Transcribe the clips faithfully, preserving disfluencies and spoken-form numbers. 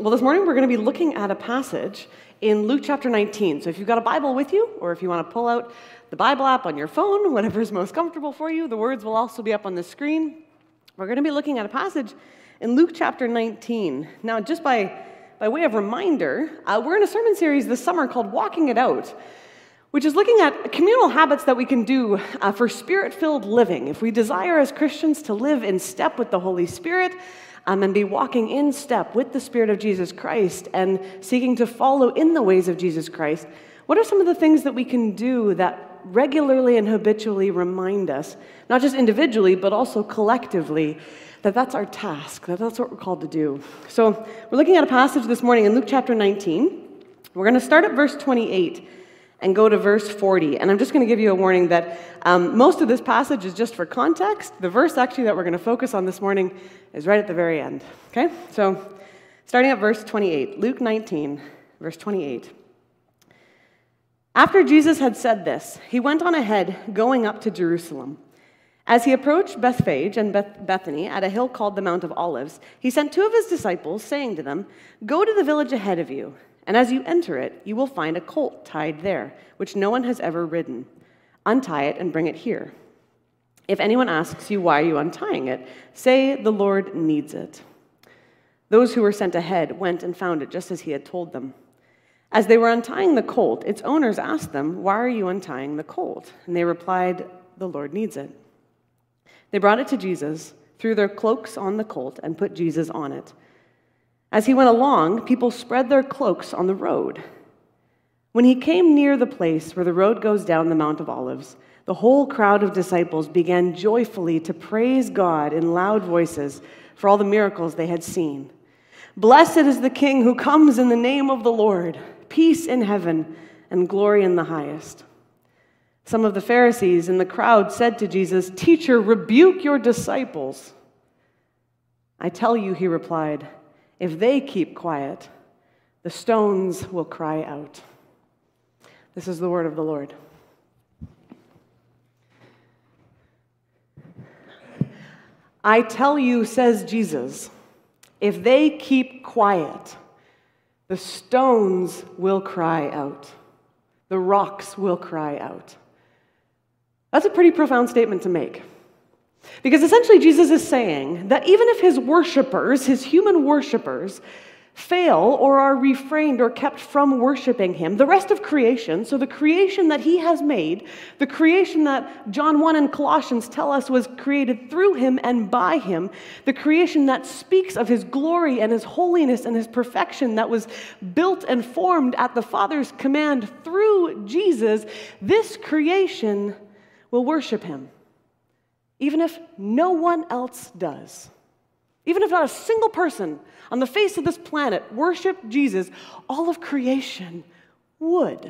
Well, this morning we're going to be looking at a passage in Luke chapter nineteen. So if you've got a Bible with you, or if you want to pull out the Bible app on your phone, whatever is most comfortable for you, the words will also be up on the screen. We're going to be looking at a passage in Luke chapter nineteen. Now, just by, by way of reminder, uh, we're in a sermon series this summer called Walking It Out, which is looking at communal habits that we can do uh, for spirit-filled living. If we desire as Christians to live in step with the Holy Spirit, Um, and be walking in step with the Spirit of Jesus Christ and seeking to follow in the ways of Jesus Christ, what are some of the things that we can do that regularly and habitually remind us, not just individually, but also collectively, that that's our task, that that's what we're called to do? So we're looking at a passage this morning in Luke chapter nineteen. We're going to start at verse twenty-eight and go to verse forty. And I'm just going to give you a warning that um, most of this passage is just for context. The verse actually that we're going to focus on this morning is right at the very end. Okay? So starting at verse twenty-eight, Luke nineteen, verse twenty-eight. After Jesus had said this, he went on ahead, going up to Jerusalem. As he approached Bethphage and Beth- Bethany at a hill called the Mount of Olives, he sent two of his disciples, saying to them, "Go to the village ahead of you, and as you enter it, you will find a colt tied there, which no one has ever ridden. Untie it and bring it here. If anyone asks you, 'Why are you untying it?' say, 'The Lord needs it.'" Those who were sent ahead went and found it just as he had told them. As they were untying the colt, its owners asked them, "Why are you untying the colt?" And they replied, "The Lord needs it." They brought it to Jesus, threw their cloaks on the colt, and put Jesus on it. As he went along, people spread their cloaks on the road. When he came near the place where the road goes down the Mount of Olives, the whole crowd of disciples began joyfully to praise God in loud voices for all the miracles they had seen. "Blessed is the King who comes in the name of the Lord, peace in heaven and glory in the highest." Some of the Pharisees in the crowd said to Jesus, "Teacher, rebuke your disciples." "I tell you," he replied, "if they keep quiet, the stones will cry out." This is the word of the Lord. "I tell you," says Jesus, "if they keep quiet, the stones will cry out. The rocks will cry out." That's a pretty profound statement to make. Because essentially Jesus is saying that even if his worshipers, his human worshipers, fail or are refrained or kept from worshiping him, the rest of creation, so the creation that he has made, the creation that John one and Colossians tell us was created through him and by him, the creation that speaks of his glory and his holiness and his perfection that was built and formed at the Father's command through Jesus, this creation will worship him, even if no one else does. Even if not a single person on the face of this planet worshiped Jesus, all of creation would.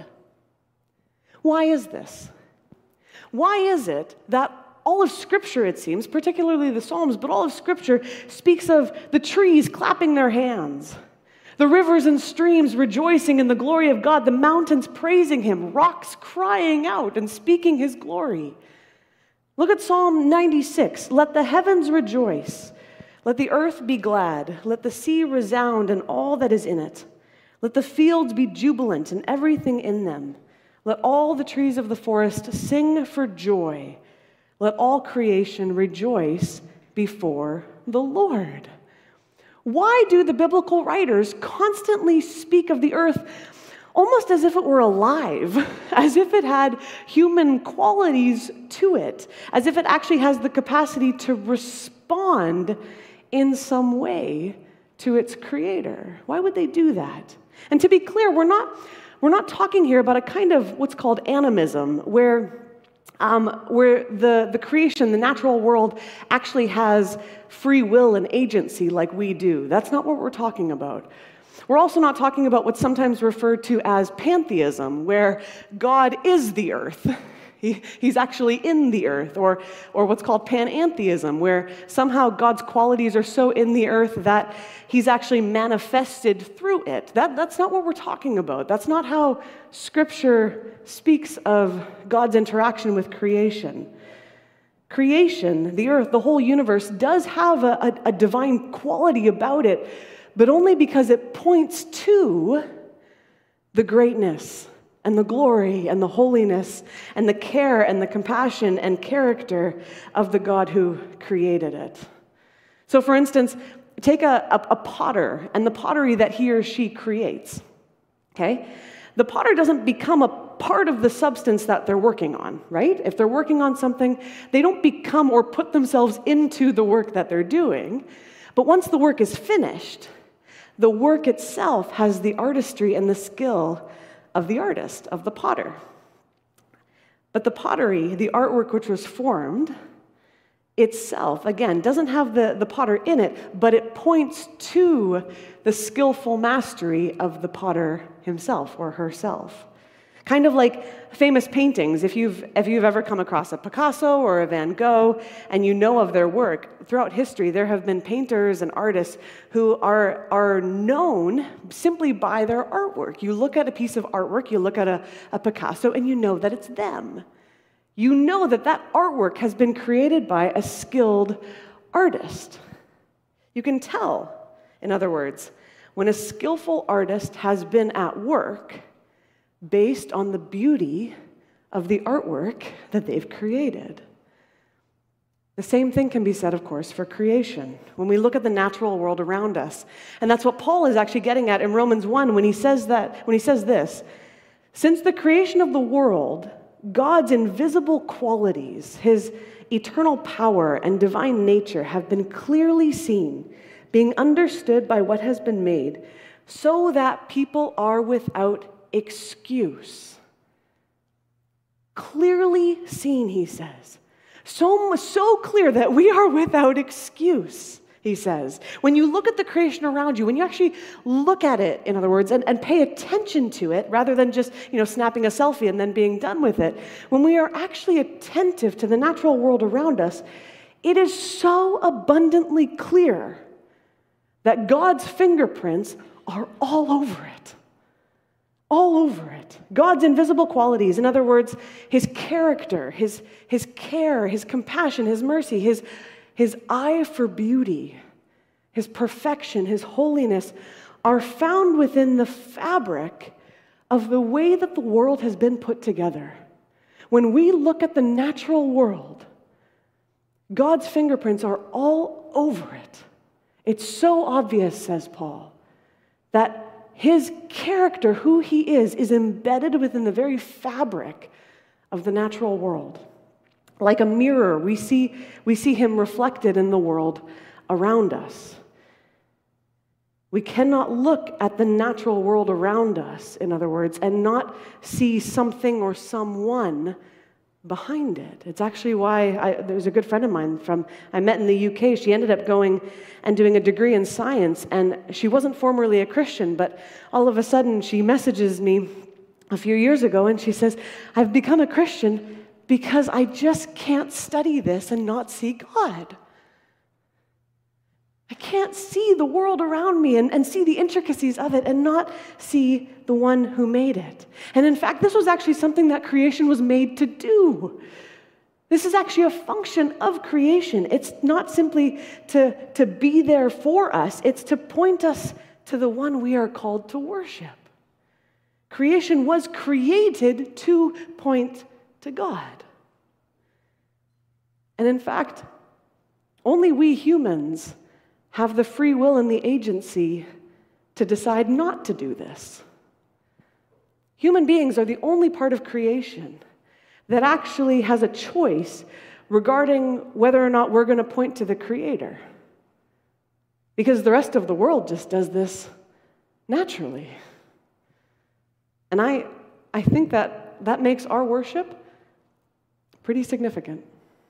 Why is this? Why is it that all of Scripture, it seems, particularly the Psalms, but all of Scripture speaks of the trees clapping their hands, the rivers and streams rejoicing in the glory of God, the mountains praising him, rocks crying out and speaking his glory? Look at Psalm ninety-six. "Let the heavens rejoice. Let the earth be glad. Let the sea resound and all that is in it. Let the fields be jubilant and everything in them. Let all the trees of the forest sing for joy. Let all creation rejoice before the Lord." Why do the biblical writers constantly speak of the earth almost as if it were alive, as if it had human qualities to it, as if it actually has the capacity to respond in some way to its creator? Why would they do that? And to be clear, we're not, we're not talking here about a kind of what's called animism, where Um, where the, the creation, the natural world, actually has free will and agency like we do. That's not what we're talking about. We're also not talking about what's sometimes referred to as pantheism, where God is the earth. He, he's actually in the earth, or, or what's called panentheism, where somehow God's qualities are so in the earth that he's actually manifested through it. That, that's not what we're talking about. That's not how Scripture speaks of God's interaction with creation. Creation, the earth, the whole universe, does have a, a, a divine quality about it, but only because it points to the greatness and the glory and the holiness and the care and the compassion and character of the God who created it. So for instance, take a, a, a potter and the pottery that he or she creates, okay? The potter doesn't become a part of the substance that they're working on, right? If they're working on something, they don't become or put themselves into the work that they're doing. But once the work is finished, the work itself has the artistry and the skill of the artist, of the potter. But the pottery, the artwork which was formed, itself, again, doesn't have the, the potter in it, but it points to the skillful mastery of the potter himself or herself. Kind of like famous paintings. If you've, if you've ever come across a Picasso or a Van Gogh and you know of their work, throughout history there have been painters and artists who are, are known simply by their artwork. You look at a piece of artwork, you look at a, a Picasso, and you know that it's them. You know that that artwork has been created by a skilled artist. You can tell, in other words, when a skillful artist has been at work based on the beauty of the artwork that they've created. The same thing can be said, of course, for creation. When we look at the natural world around us, and that's what Paul is actually getting at in Romans one when he says that, when he says this, since the creation of the world, God's invisible qualities, his eternal power and divine nature have been clearly seen, being understood by what has been made, so that people are without excuse. Clearly seen, he says. So, so clear that we are without excuse, he says. When you look at the creation around you, when you actually look at it, in other words, and, and pay attention to it, rather than just, you know, snapping a selfie and then being done with it, when we are actually attentive to the natural world around us, it is so abundantly clear that God's fingerprints are all over it. All over it. God's invisible qualities, in other words, his character, his, his care, his compassion, his mercy, his, his eye for beauty, his perfection, his holiness, are found within the fabric of the way that the world has been put together. When we look at the natural world, God's fingerprints are all over it. It's so obvious, says Paul, that his character, who he is, is embedded within the very fabric of the natural world. Like a mirror, we see, we see him reflected in the world around us. We cannot look at the natural world around us, in other words, and not see something or someone behind it. It's actually why I, there's a good friend of mine from I met in the U K. She ended up going and doing a degree in science, and she wasn't formerly a Christian, but all of a sudden she messages me a few years ago and she says, I've become a Christian because I just can't study this and not see God. I can't see the world around me and, and see the intricacies of it and not see the one who made it. And in fact, this was actually something that creation was made to do. This is actually a function of creation. It's not simply to, to be there for us. It's to point us to the one we are called to worship. Creation was created to point to God. And in fact, only we humans have the free will and the agency to decide not to do this. Human beings are the only part of creation that actually has a choice regarding whether or not we're going to point to the Creator. Because the rest of the world just does this naturally. And I, I think that that makes our worship pretty significant.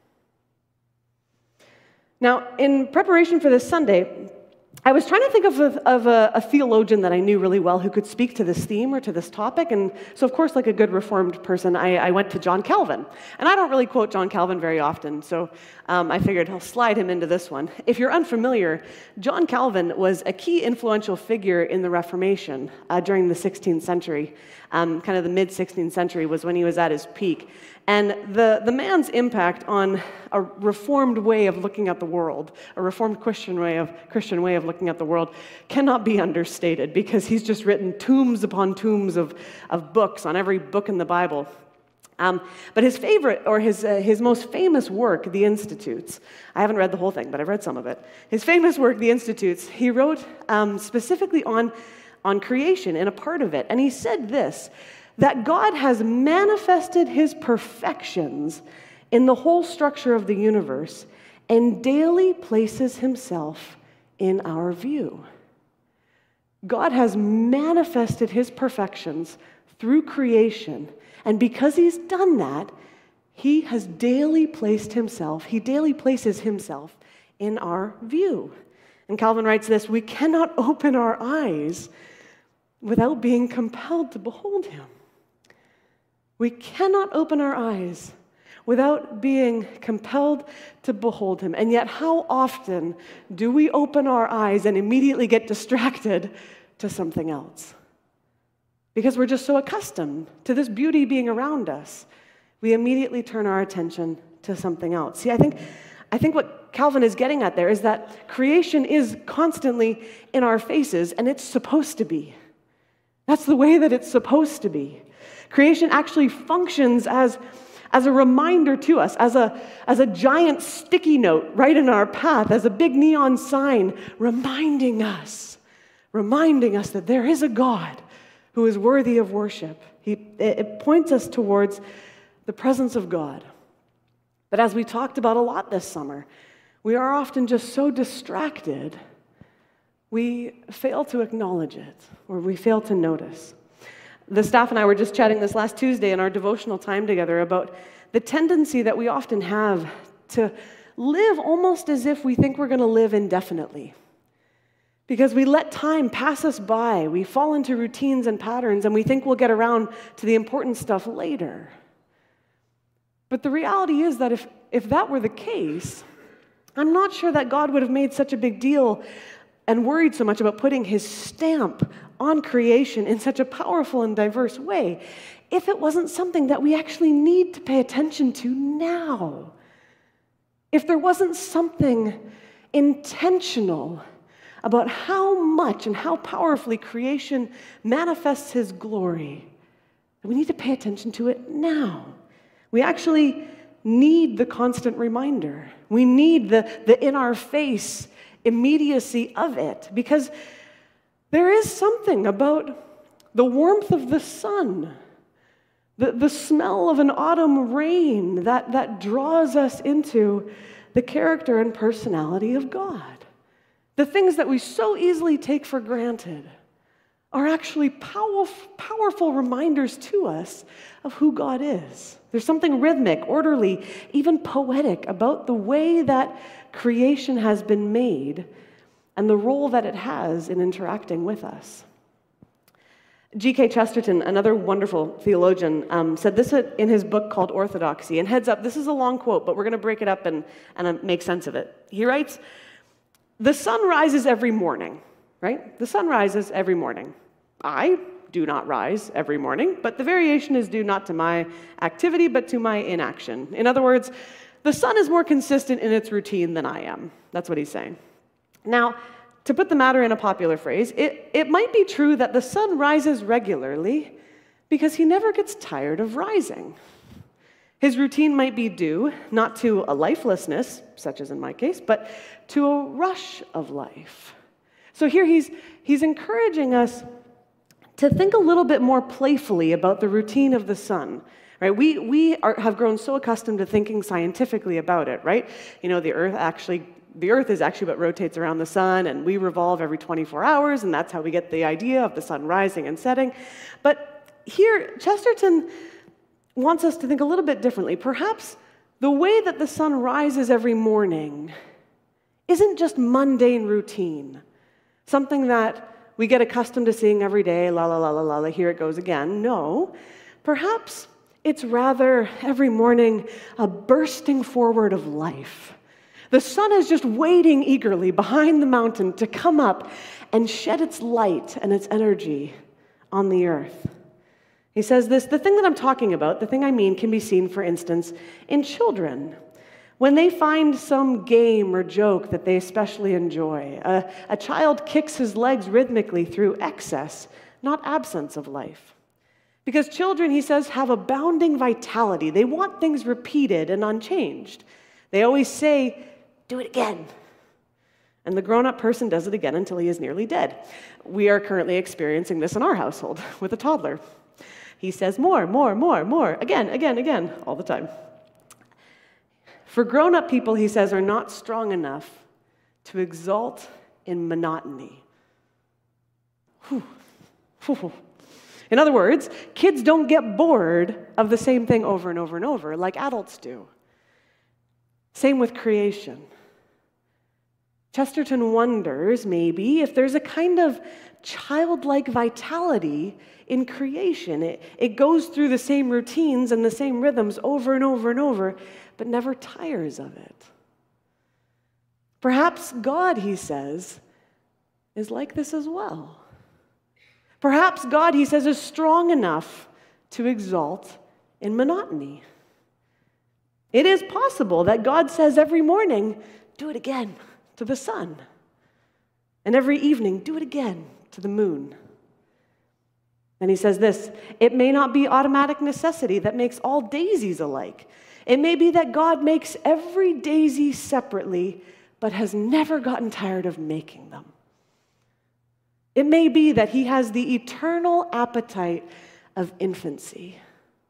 Now, in preparation for this Sunday, I was trying to think of, a, of a, a theologian that I knew really well who could speak to this theme or to this topic. And so, of course, like a good Reformed person, I, I went to John Calvin. And I don't really quote John Calvin very often, so um, I figured I'll slide him into this one. If you're unfamiliar, John Calvin was a key influential figure in the Reformation uh, during the sixteenth century. Um, kind of the mid-sixteenth century was when he was at his peak. And the, the man's impact on a reformed way of looking at the world, a reformed Christian way of Christian way of looking looking at the world cannot be understated because he's just written tombs upon tombs of, of books on every book in the Bible. Um, but his favorite, or his, uh, his most famous work, The Institutes, I haven't read the whole thing, but I've read some of it. His famous work, The Institutes, he wrote um, specifically on, on creation and a part of it. And he said this, that God has manifested his perfections in the whole structure of the universe and daily places himself in our view. God has manifested his perfections through creation, and because he's done that, he has daily placed himself, he daily places himself in our view. And Calvin writes this, we cannot open our eyes without being compelled to behold him. We cannot open our eyes without being compelled to behold him. And yet, how often do we open our eyes and immediately get distracted to something else? Because we're just so accustomed to this beauty being around us, we immediately turn our attention to something else. See, I think, I think what Calvin is getting at there is that creation is constantly in our faces, and it's supposed to be. That's the way that it's supposed to be. Creation actually functions as, as a reminder to us, as a, as a giant sticky note right in our path, as a big neon sign reminding us, reminding us that there is a God who is worthy of worship. He, it points us towards the presence of God. But as we talked about a lot this summer, we are often just so distracted, we fail to acknowledge it, or we fail to notice. The staff and I were just chatting this last Tuesday in our devotional time together about the tendency that we often have to live almost as if we think we're going to live indefinitely. Because we let time pass us by, we fall into routines and patterns, and we think we'll get around to the important stuff later. But the reality is that if, if that were the case, I'm not sure that God would have made such a big deal and worried so much about putting his stamp on creation in such a powerful and diverse way if it wasn't something that we actually need to pay attention to now. If there wasn't something intentional about how much and how powerfully creation manifests his glory, and we need to pay attention to it now. We actually need the constant reminder. We need the, the in-our-face immediacy of it, because there is something about the warmth of the sun, the, the smell of an autumn rain that, that draws us into the character and personality of God. The things that we so easily take for granted are actually powerful, powerful reminders to us of who God is. There's something rhythmic, orderly, even poetic about the way that creation has been made and the role that it has in interacting with us. G K Chesterton, another wonderful theologian, um, said this in his book called Orthodoxy. And heads up, this is a long quote, but we're going to break it up and, and make sense of it. He writes, the sun rises every morning, right? The sun rises every morning. I do not rise every morning, but the variation is due not to my activity, but to my inaction. In other words, the sun is more consistent in its routine than I am. That's what he's saying. Now, to put the matter in a popular phrase, it, it might be true that the sun rises regularly because he never gets tired of rising. His routine might be due not to a lifelessness, such as in my case, but to a rush of life. So here he's, he's encouraging us to think a little bit more playfully about the routine of the sun. Right? We, we are, have grown so accustomed to thinking scientifically about it, right? You know, the Earth actually, the Earth is actually what rotates around the sun, and we revolve every twenty-four hours, and that's how we get the idea of the sun rising and setting. But here, Chesterton wants us to think a little bit differently. Perhaps the way that the sun rises every morning isn't just mundane routine, something that we get accustomed to seeing every day, la la la la la, la here it goes again. No, perhaps it's rather every morning a bursting forward of life. The sun is just waiting eagerly behind the mountain to come up and shed its light and its energy on the earth. He says this, the thing that I'm talking about, the thing I mean, can be seen, for instance, in children. When they find some game or joke that they especially enjoy, a, a child kicks his legs rhythmically through excess, not absence of life. Because children, he says, have abounding vitality. They want things repeated and unchanged. They always say, do it again. And the grown-up person does it again until he is nearly dead. We are currently experiencing this in our household with a toddler. He says more, more, more, more, again, again, again, all the time. For grown-up people, he says, are not strong enough to exult in monotony. Whew. Whew. In other words, kids don't get bored of the same thing over and over and over like adults do. Same with creation. Chesterton wonders, maybe, if there's a kind of childlike vitality in creation. It, it goes through the same routines and the same rhythms over and over and over, but never tires of it. Perhaps God, he says, is like this as well. Perhaps God, he says, is strong enough to exalt in monotony. It is possible that God says every morning, do it again to the sun. And every evening, do it again to the moon. And he says this, it may not be automatic necessity that makes all daisies alike. It may be that God makes every daisy separately, but has never gotten tired of making them. It may be that he has the eternal appetite of infancy.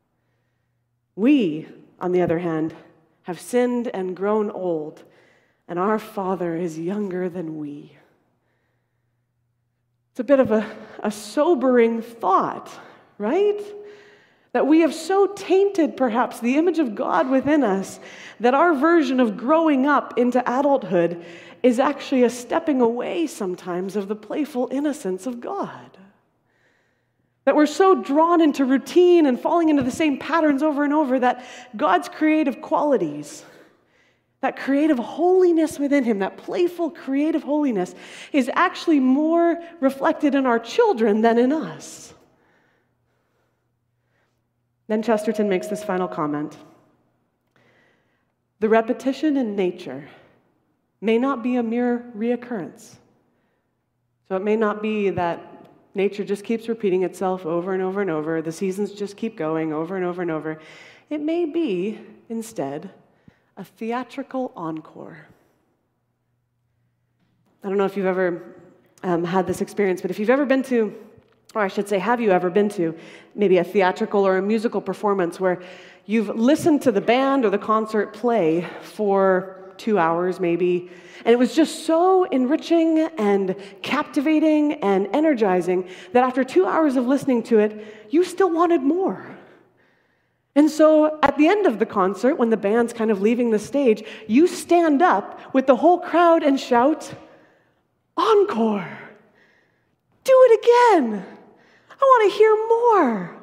We, on the other hand, have sinned and grown old, and our Father is younger than we. It's a bit of a, a sobering thought, right? That we have so tainted, perhaps, the image of God within us that our version of growing up into adulthood is actually a stepping away sometimes of the playful innocence of God. That we're so drawn into routine and falling into the same patterns over and over that God's creative qualities, that creative holiness within him, that playful creative holiness, is actually more reflected in our children than in us. Then Chesterton makes this final comment. The repetition in nature may not be a mere reoccurrence. So it may not be that nature just keeps repeating itself over and over and over, the seasons just keep going over and over and over. It may be, instead, a theatrical encore. I don't know if you've ever um, had this experience, but if you've ever been to, or I should say, have you ever been to maybe a theatrical or a musical performance where you've listened to the band or the concert play for two hours maybe, and it was just so enriching and captivating and energizing that after two hours of listening to it, you still wanted more. And so at the end of the concert, when the band's kind of leaving the stage, you stand up with the whole crowd and shout, "Encore! Do it again! I want to hear more!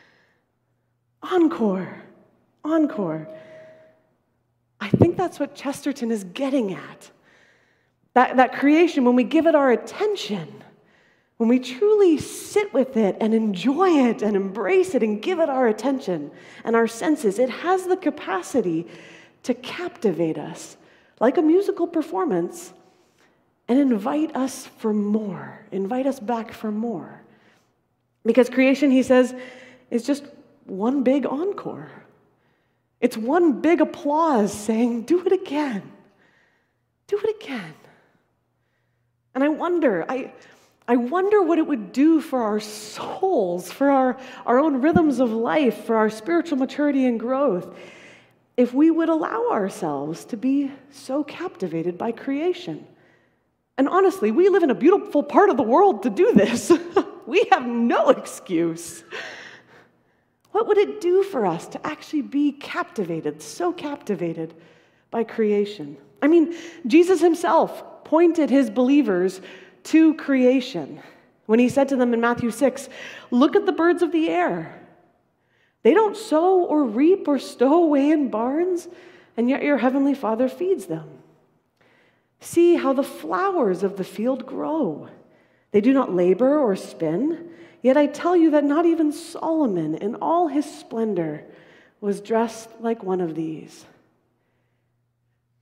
Encore! Encore!" I think that's what Chesterton is getting at. That, that creation, when we give it our attention, when we truly sit with it and enjoy it and embrace it and give it our attention and our senses, it has the capacity to captivate us like a musical performance and invite us for more, invite us back for more. Because creation, he says, is just one big encore. It's one big applause saying, do it again. Do it again. And I wonder, I, I wonder what it would do for our souls, for our, our own rhythms of life, for our spiritual maturity and growth, if we would allow ourselves to be so captivated by creation. And honestly, we live in a beautiful part of the world to do this. We have no excuse. What would it do for us to actually be captivated, so captivated by creation? I mean, Jesus himself pointed his believers to creation when he said to them in Matthew six, "Look at the birds of the air. They don't sow or reap or stow away in barns, and yet your heavenly Father feeds them. See how the flowers of the field grow. They do not labor or spin. Yet I tell you that not even Solomon in all his splendor was dressed like one of these."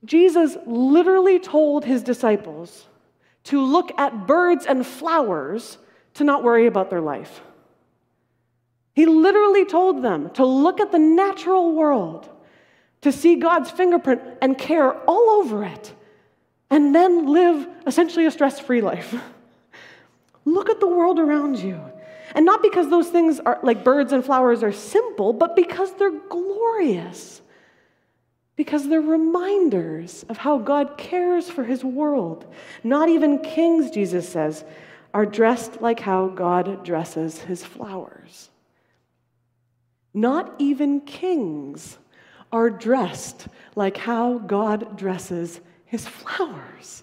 Jesus literally told his disciples to look at birds and flowers to not worry about their life. He literally told them to look at the natural world, to see God's fingerprint and care all over it, and then live essentially a stress-free life. Look at the world around you. And not because those things are like birds and flowers are simple, but because they're glorious. Because they're reminders of how God cares for his world. Not even kings, Jesus says, are dressed like how God dresses his flowers. Not even kings are dressed like how God dresses his flowers.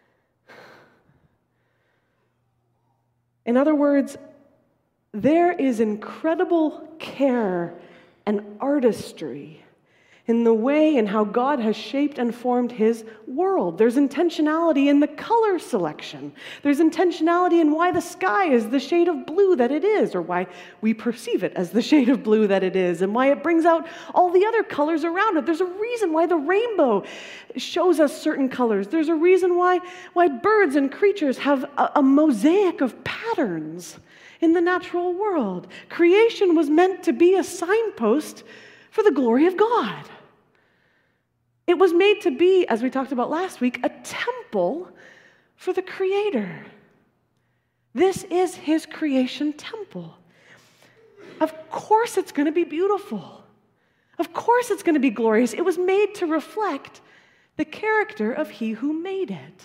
In other words, there is incredible care and artistry in the way and how God has shaped and formed his world. There's intentionality in the color selection. There's intentionality in why the sky is the shade of blue that it is, or why we perceive it as the shade of blue that it is, and why it brings out all the other colors around it. There's a reason why the rainbow shows us certain colors. There's a reason why, why birds and creatures have a, a mosaic of patterns in the natural world. Creation was meant to be a signpost for the glory of God. It was made to be, as we talked about last week, a temple for the Creator. This is his creation temple. Of course it's going to be beautiful. Of course it's going to be glorious. It was made to reflect the character of he who made it.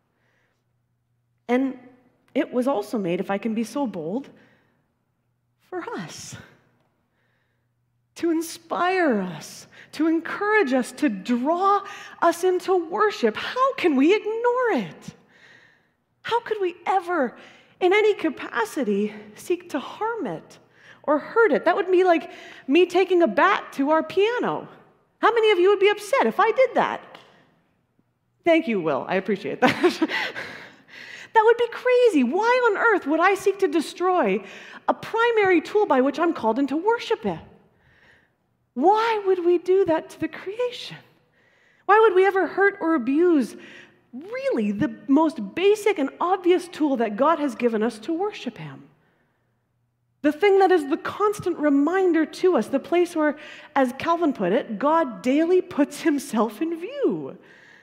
And it was also made, if I can be so bold, for us. To inspire us, to encourage us, to draw us into worship. How can we ignore it? How could we ever, in any capacity, seek to harm it or hurt it? That would be like me taking a bat to our piano. How many of you would be upset if I did that? Thank you, Will. I appreciate that. That would be crazy. Why on earth would I seek to destroy a primary tool by which I'm called into worship it? Why would we do that to the creation? Why would we ever hurt or abuse really the most basic and obvious tool that God has given us to worship him? The thing that is the constant reminder to us, the place where, as Calvin put it, God daily puts himself in view.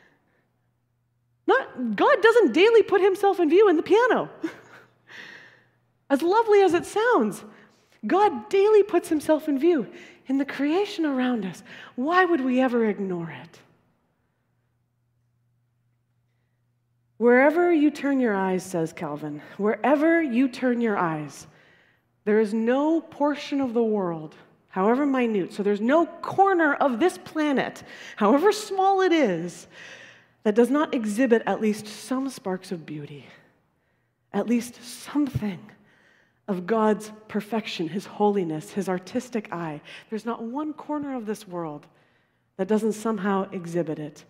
Not, God doesn't daily put himself in view in the piano. As lovely as it sounds, God daily puts himself in view in the creation around us. Why would we ever ignore it? Wherever you turn your eyes, says Calvin, wherever you turn your eyes, there is no portion of the world, however minute, so there's no corner of this planet, however small it is, that does not exhibit at least some sparks of beauty, at least something of God's perfection, his holiness, his artistic eye. There's not one corner of this world that doesn't somehow exhibit it.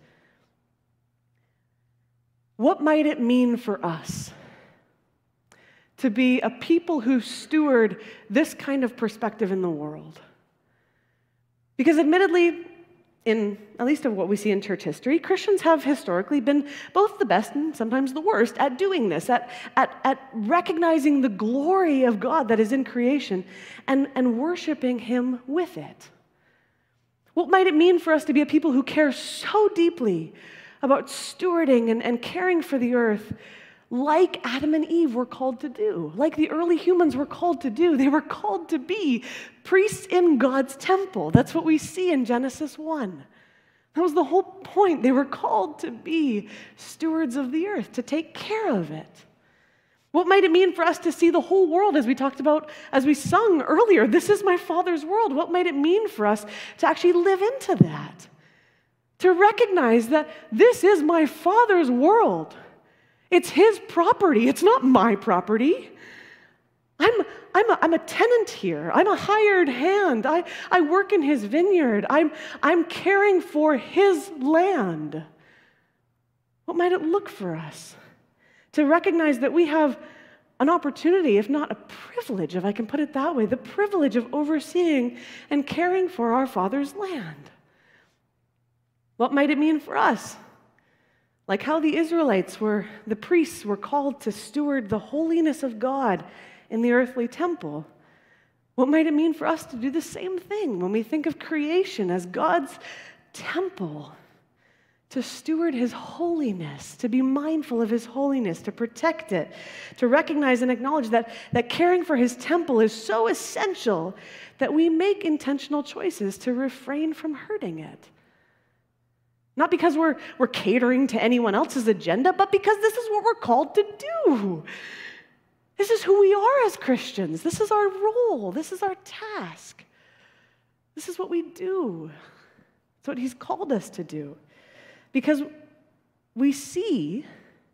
What might it mean for us to be a people who steward this kind of perspective in the world? Because admittedly, in at least of what we see in church history, Christians have historically been both the best and sometimes the worst at doing this, at, at, at recognizing the glory of God that is in creation and, and worshiping him with it. What might it mean for us to be a people who care so deeply about stewarding and, and caring for the earth like Adam and Eve were called to do, like the early humans were called to do? They were called to be priests in God's temple. That's what we see in Genesis one. That was the whole point. They were called to be stewards of the earth, to take care of it. What might it mean for us to see the whole world, as we talked about, as we sung earlier, this is my Father's world? What might it mean for us to actually live into that? To recognize that this is my Father's world. It's his property. It's not my property. I'm, I'm, a, I'm a tenant here. I'm a hired hand. I, I work in his vineyard. I'm, I'm caring for his land. What might it look for us to recognize that we have an opportunity, if not a privilege, if I can put it that way, the privilege of overseeing and caring for our Father's land? What might it mean for us? Like how the Israelites were, the priests were called to steward the holiness of God in the earthly temple. What might it mean for us to do the same thing when we think of creation as God's temple, to steward his holiness, to be mindful of his holiness, to protect it, to recognize and acknowledge that, that caring for his temple is so essential that we make intentional choices to refrain from hurting it. Not because we're, we're catering to anyone else's agenda, but because this is what we're called to do. This is who we are as Christians. This is our role. This is our task. This is what we do. It's what he's called us to do. Because we see,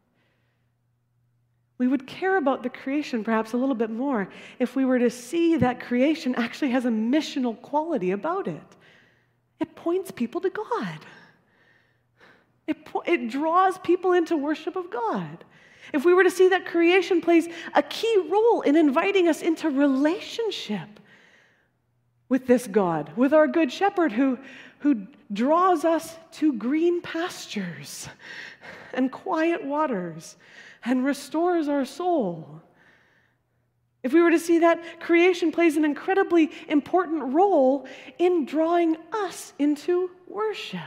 we would care about the creation perhaps a little bit more if we were to see that creation actually has a missional quality about it. It points people to God. It, po- it draws people into worship of God. If we were to see that creation plays a key role in inviting us into relationship with this God, with our good shepherd who, who draws us to green pastures and quiet waters and restores our soul. If we were to see that creation plays an incredibly important role in drawing us into worship.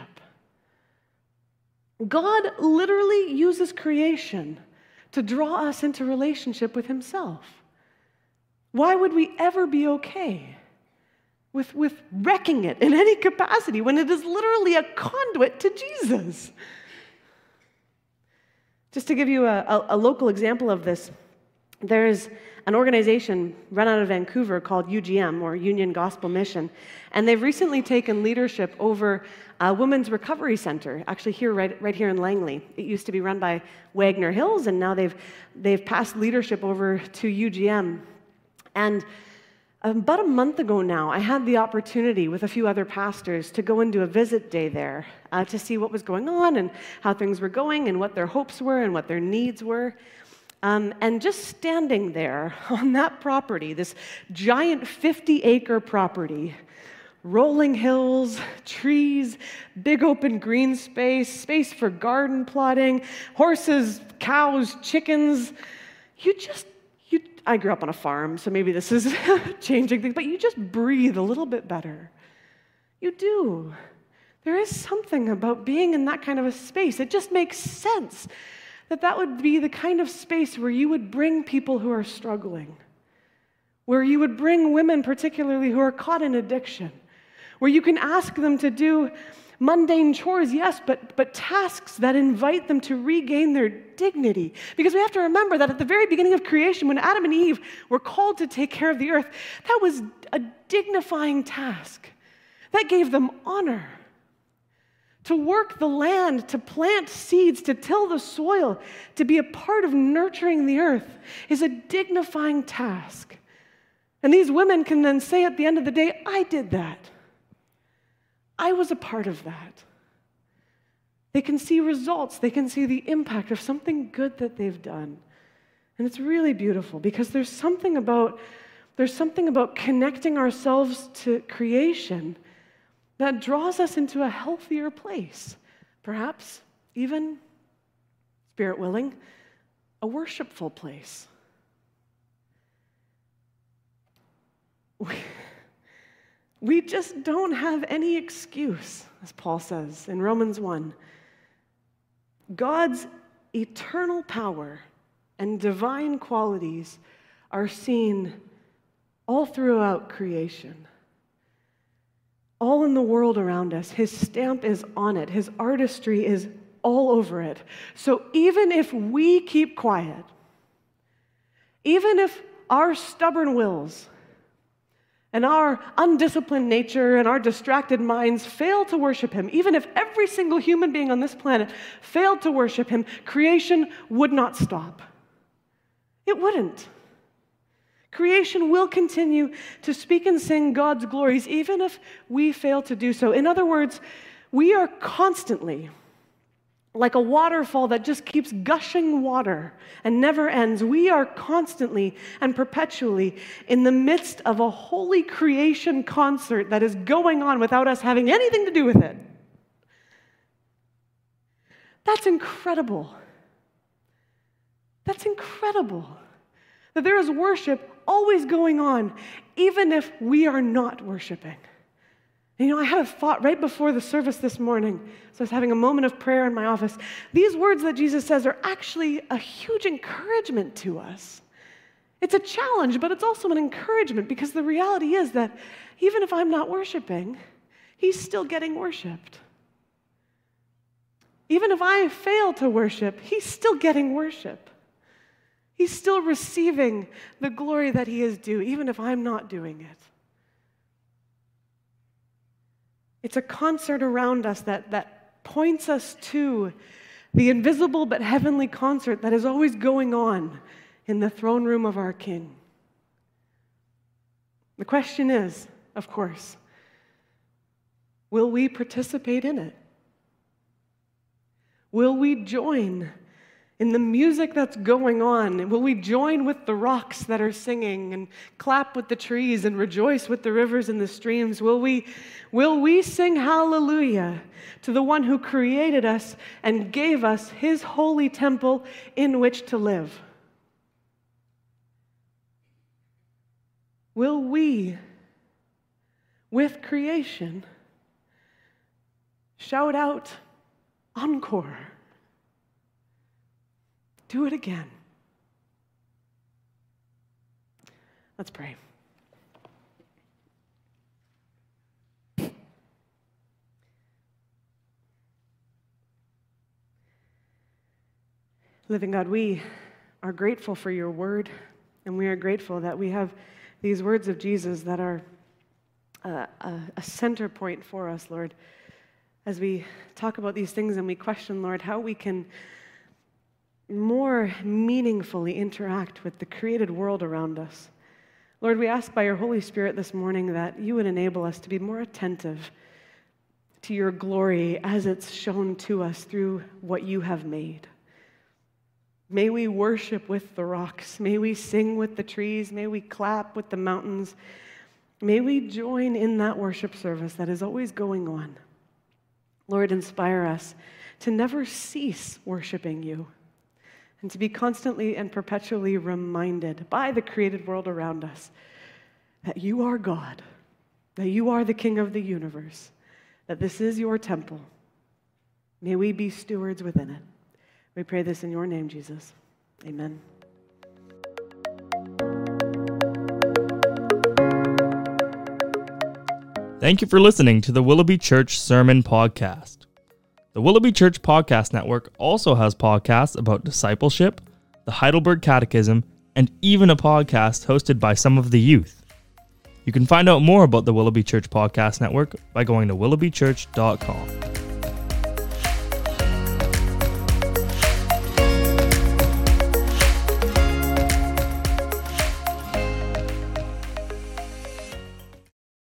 God literally uses creation to draw us into relationship with himself. Why would we ever be okay with, with wrecking it in any capacity when it is literally a conduit to Jesus? Just to give you a, a, a local example of this, there's an organization run out of Vancouver called U G M, or Union Gospel Mission, and they've recently taken leadership over a women's recovery center, actually here, right, right here in Langley. It used to be run by Wagner Hills, and now they've, they've passed leadership over to U G M. And about a month ago now, I had the opportunity with a few other pastors to go and do a visit day there uh, to see what was going on and how things were going and what their hopes were and what their needs were. Um, and just standing there on that property, this giant fifty-acre property, rolling hills, trees, big open green space, space for garden plotting, horses, cows, chickens, you just, you. I grew up on a farm, so maybe this is changing things, but you just breathe a little bit better. You do. There is something about being in that kind of a space. It just makes sense that that would be the kind of space where you would bring people who are struggling, where you would bring women particularly who are caught in addiction, where you can ask them to do mundane chores, yes, but, but tasks that invite them to regain their dignity. Because we have to remember that at the very beginning of creation, when Adam and Eve were called to take care of the earth, that was a dignifying task. That gave them honor. To work the land, to plant seeds, to till the soil, to be a part of nurturing the earth is a dignifying task. And these women can then say at the end of the day, I did that. I was a part of that. They can see results. They can see the impact of something good that they've done. And it's really beautiful because there's something about, there's something about connecting ourselves to creation that draws us into a healthier place, perhaps even, spirit willing, a worshipful place. We, we just don't have any excuse, as Paul says in Romans one. God's eternal power and divine qualities are seen all throughout creation. All in the world around us. His stamp is on it. His artistry is all over it. So even if we keep quiet, even if our stubborn wills and our undisciplined nature and our distracted minds fail to worship him, even if every single human being on this planet failed to worship him, creation would not stop. It wouldn't. Creation will continue to speak and sing God's glories, even if we fail to do so. In other words, we are constantly like a waterfall that just keeps gushing water and never ends. We are constantly and perpetually in the midst of a holy creation concert that is going on without us having anything to do with it. That's incredible. That's incredible. That there is worship always going on, even if we are not worshiping. And you know, I had a thought right before the service this morning. So I was having a moment of prayer in my office. These words that Jesus says are actually a huge encouragement to us. It's a challenge, but it's also an encouragement, because the reality is that even if I'm not worshiping, he's still getting worshiped. Even if I fail to worship, he's still getting worship. He's still receiving the glory that he is due, even if I'm not doing it. It's a concert around us that, that points us to the invisible but heavenly concert that is always going on in the throne room of our King. The question is, of course, will we participate in it? Will we join in the music that's going on? Will we join with the rocks that are singing and clap with the trees and rejoice with the rivers and the streams? Will we, will we sing hallelujah to the one who created us and gave us his holy temple in which to live? Will we, with creation, shout out, encore? Do it again. Let's pray. Living God, we are grateful for your word, and we are grateful that we have these words of Jesus that are a, a, a center point for us, Lord, as we talk about these things and we question, Lord, how we can more meaningfully interact with the created world around us. Lord, we ask by your Holy Spirit this morning that you would enable us to be more attentive to your glory as it's shown to us through what you have made. May we worship with the rocks. May we sing with the trees. May we clap with the mountains. May we join in that worship service that is always going on. Lord, inspire us to never cease worshiping you, and to be constantly and perpetually reminded by the created world around us that you are God, that you are the King of the universe, that this is your temple. May we be stewards within it. We pray this in your name, Jesus. Amen. Thank you for listening to the Willoughby Church Sermon Podcast. The Willoughby Church Podcast Network also has podcasts about discipleship, the Heidelberg Catechism, and even a podcast hosted by some of the youth. You can find out more about the Willoughby Church Podcast Network by going to willoughby church dot com.